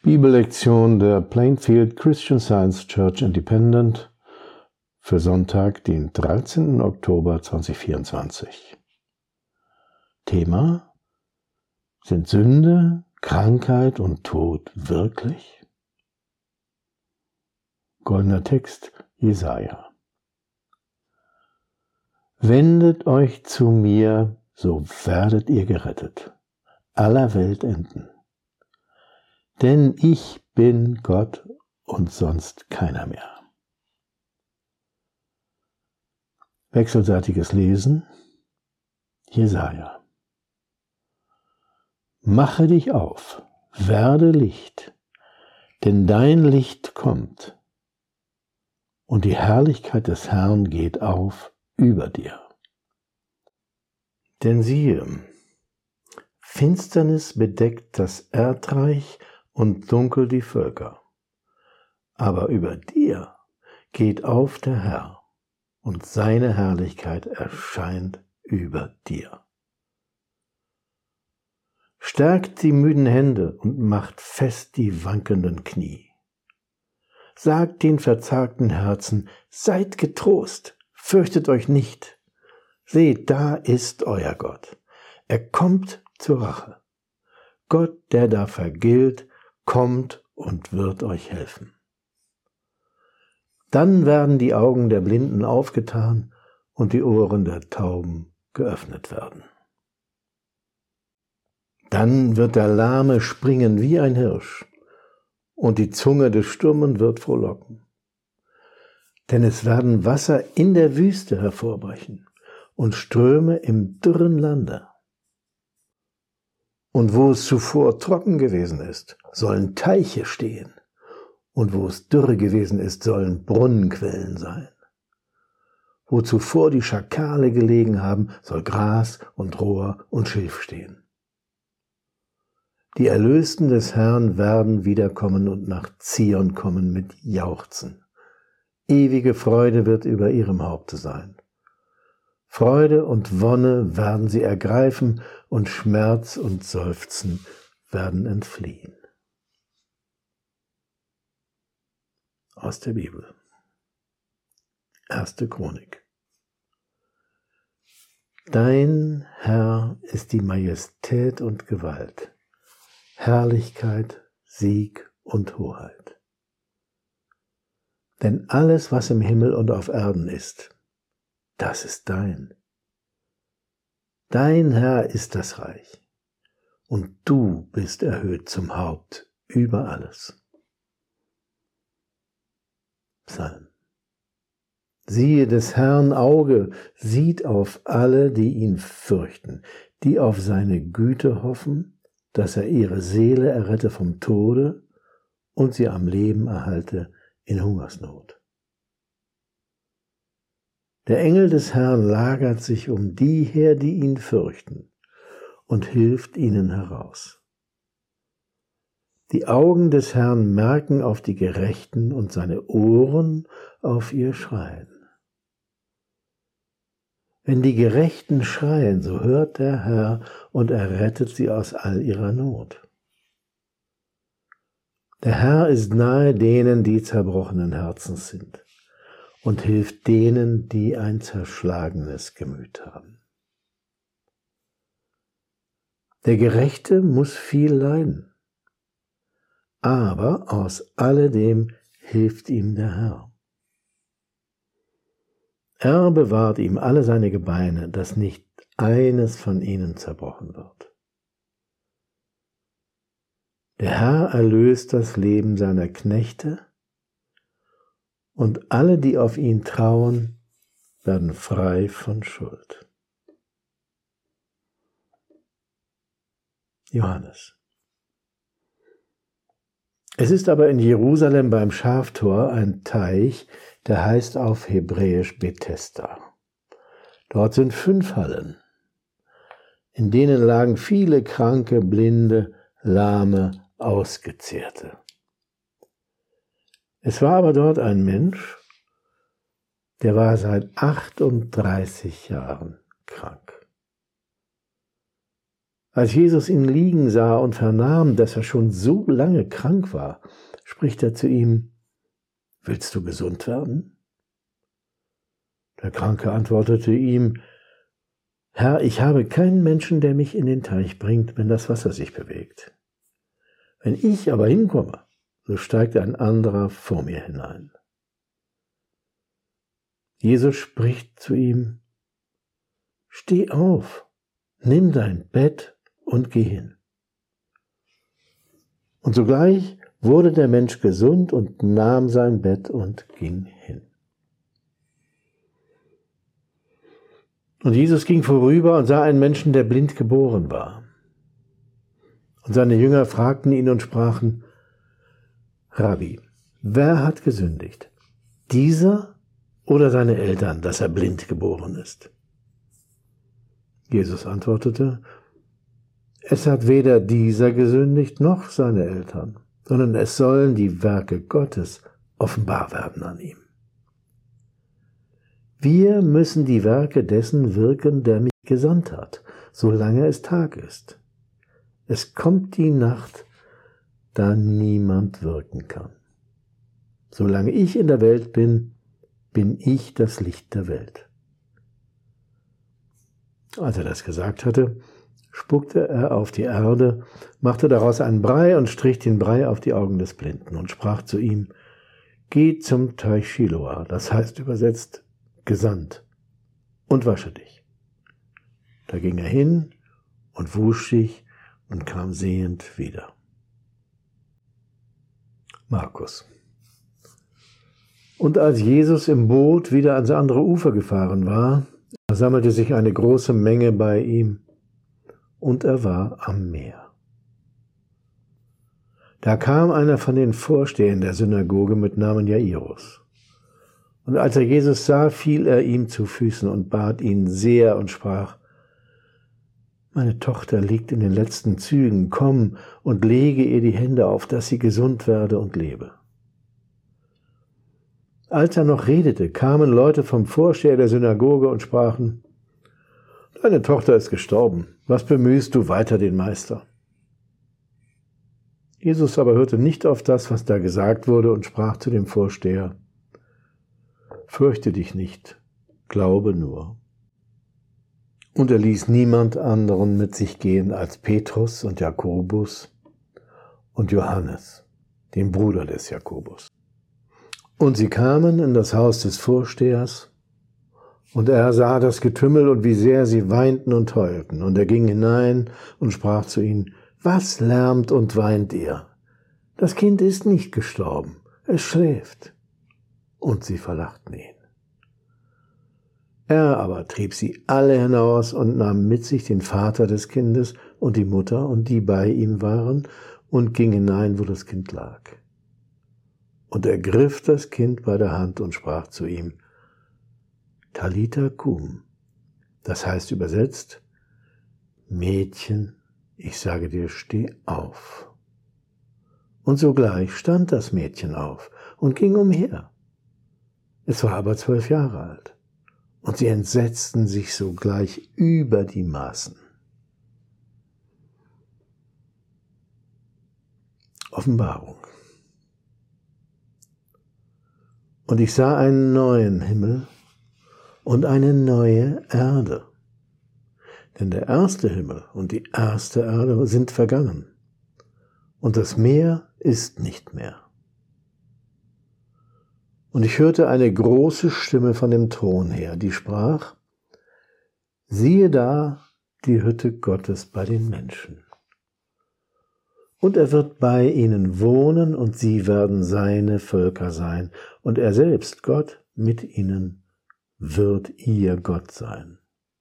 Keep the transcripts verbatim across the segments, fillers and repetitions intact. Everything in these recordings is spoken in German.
Bibellektion der Plainfield Christian Science Church Independent für Sonntag, den dreizehnten Oktober zweitausendvierundzwanzig. Thema: Sind Sünde, Krankheit und Tod wirklich? Goldener Text, Jesaja. Wendet euch zu mir, so werdet ihr gerettet, aller Welt enden. Denn ich bin Gott und sonst keiner mehr. Wechselseitiges Lesen, Jesaja. Mache dich auf, werde Licht, denn dein Licht kommt, und die Herrlichkeit des Herrn geht auf über dir. Denn siehe, Finsternis bedeckt das Erdreich und dunkel die Völker. Aber über dir geht auf der Herr, und seine Herrlichkeit erscheint über dir. Stärkt die müden Hände und macht fest die wankenden Knie. Sagt den verzagten Herzen, seid getrost, fürchtet euch nicht. Seht, da ist euer Gott. Er kommt zur Rache. Gott, der da vergilt, kommt und wird euch helfen. Dann werden die Augen der Blinden aufgetan und die Ohren der Tauben geöffnet werden. Dann wird der Lahme springen wie ein Hirsch, und die Zunge des Stummen wird frohlocken. Denn es werden Wasser in der Wüste hervorbrechen und Ströme im dürren Lande. Und wo es zuvor trocken gewesen ist, sollen Teiche stehen. Und wo es dürre gewesen ist, sollen Brunnenquellen sein. Wo zuvor die Schakale gelegen haben, soll Gras und Rohr und Schilf stehen. Die Erlösten des Herrn werden wiederkommen und nach Zion kommen mit Jauchzen. Ewige Freude wird über ihrem Haupte sein. Freude und Wonne werden sie ergreifen, und Schmerz und Seufzen werden entfliehen. Aus der Bibel. Erste Chronik. Dein Herr ist die Majestät und Gewalt, Herrlichkeit, Sieg und Hoheit. Denn alles, was im Himmel und auf Erden ist, das ist dein. Dein Herr ist das Reich, und du bist erhöht zum Haupt über alles. Psalm. Siehe, des Herrn Auge sieht auf alle, die ihn fürchten, die auf seine Güte hoffen, dass er ihre Seele errette vom Tode und sie am Leben erhalte in Hungersnot. Der Engel des Herrn lagert sich um die her, die ihn fürchten, und hilft ihnen heraus. Die Augen des Herrn merken auf die Gerechten und seine Ohren auf ihr Schreien. Wenn die Gerechten schreien, so hört der Herr und errettet sie aus all ihrer Not. Der Herr ist nahe denen, die zerbrochenen Herzens sind, und hilft denen, die ein zerschlagenes Gemüt haben. Der Gerechte muss viel leiden, aber aus alledem hilft ihm der Herr. Er bewahrt ihm alle seine Gebeine, dass nicht eines von ihnen zerbrochen wird. Der Herr erlöst das Leben seiner Knechte, und alle, die auf ihn trauen, werden frei von Schuld. Johannes. Es ist aber in Jerusalem beim Schaftor ein Teich, der heißt auf Hebräisch Bethesda. Dort sind fünf Hallen, in denen lagen viele Kranke, Blinde, Lahme, Ausgezehrte. Es war aber dort ein Mensch, der war seit achtunddreißig Jahren krank. Als Jesus ihn liegen sah und vernahm, dass er schon so lange krank war, spricht er zu ihm: Willst du gesund werden? Der Kranke antwortete ihm: Herr, ich habe keinen Menschen, der mich in den Teich bringt, wenn das Wasser sich bewegt. Wenn ich aber hinkomme, so steigt ein anderer vor mir hinein. Jesus spricht zu ihm: Steh auf, nimm dein Bett und geh hin. Und sogleich wurde der Mensch gesund und nahm sein Bett und ging hin. Und Jesus ging vorüber und sah einen Menschen, der blind geboren war. Und seine Jünger fragten ihn und sprachen: Rabbi, wer hat gesündigt? Dieser oder seine Eltern, dass er blind geboren ist? Jesus antwortete: Es hat weder dieser gesündigt noch seine Eltern, sondern es sollen die Werke Gottes offenbar werden an ihm. Wir müssen die Werke dessen wirken, der mich gesandt hat, solange es Tag ist. Es kommt die Nacht, da niemand wirken kann. Solange ich in der Welt bin, bin ich das Licht der Welt. Als er das gesagt hatte, spuckte er auf die Erde, machte daraus einen Brei und strich den Brei auf die Augen des Blinden und sprach zu ihm: Geh zum Teich Shiloah, das heißt übersetzt gesandt, und wasche dich. Da ging er hin und wusch sich und kam sehend wieder. Markus. Und als Jesus im Boot wieder ans andere Ufer gefahren war, sammelte sich eine große Menge bei ihm, und er war am Meer. Da kam einer von den Vorstehern der Synagoge mit Namen Jairus. Und als er Jesus sah, fiel er ihm zu Füßen und bat ihn sehr und sprach: Meine Tochter liegt in den letzten Zügen, komm und lege ihr die Hände auf, dass sie gesund werde und lebe. Als er noch redete, kamen Leute vom Vorsteher der Synagoge und sprachen: Deine Tochter ist gestorben, was bemühst du weiter den Meister? Jesus aber hörte nicht auf das, was da gesagt wurde, und sprach zu dem Vorsteher: Fürchte dich nicht, glaube nur. Und er ließ niemand anderen mit sich gehen als Petrus und Jakobus und Johannes, den Bruder des Jakobus. Und sie kamen in das Haus des Vorstehers, und er sah das Getümmel und wie sehr sie weinten und heulten. Und er ging hinein und sprach zu ihnen: Was lärmt und weint ihr? Das Kind ist nicht gestorben, es schläft. Und sie verlachten ihn. Er aber trieb sie alle hinaus und nahm mit sich den Vater des Kindes und die Mutter und die bei ihm waren und ging hinein, wo das Kind lag. Und er griff das Kind bei der Hand und sprach zu ihm: Talitha kum, das heißt übersetzt: Mädchen, ich sage dir, steh auf. Und sogleich stand das Mädchen auf und ging umher. Es war aber zwölf Jahre alt, und sie entsetzten sich sogleich über die Maßen. Offenbarung. Und ich sah einen neuen Himmel und eine neue Erde. Denn der erste Himmel und die erste Erde sind vergangen, und das Meer ist nicht mehr. Und ich hörte eine große Stimme von dem Thron her, die sprach: Siehe da, die Hütte Gottes bei den Menschen. Und er wird bei ihnen wohnen, und sie werden seine Völker sein, und er selbst, Gott, mit ihnen wird ihr Gott sein.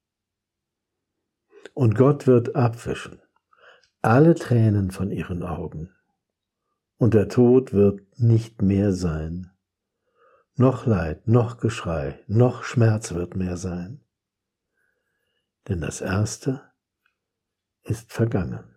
Und Gott wird abwischen alle Tränen von ihren Augen, und der Tod wird nicht mehr sein. Noch Leid, noch Geschrei, noch Schmerz wird mehr sein. Denn das Erste ist vergangen.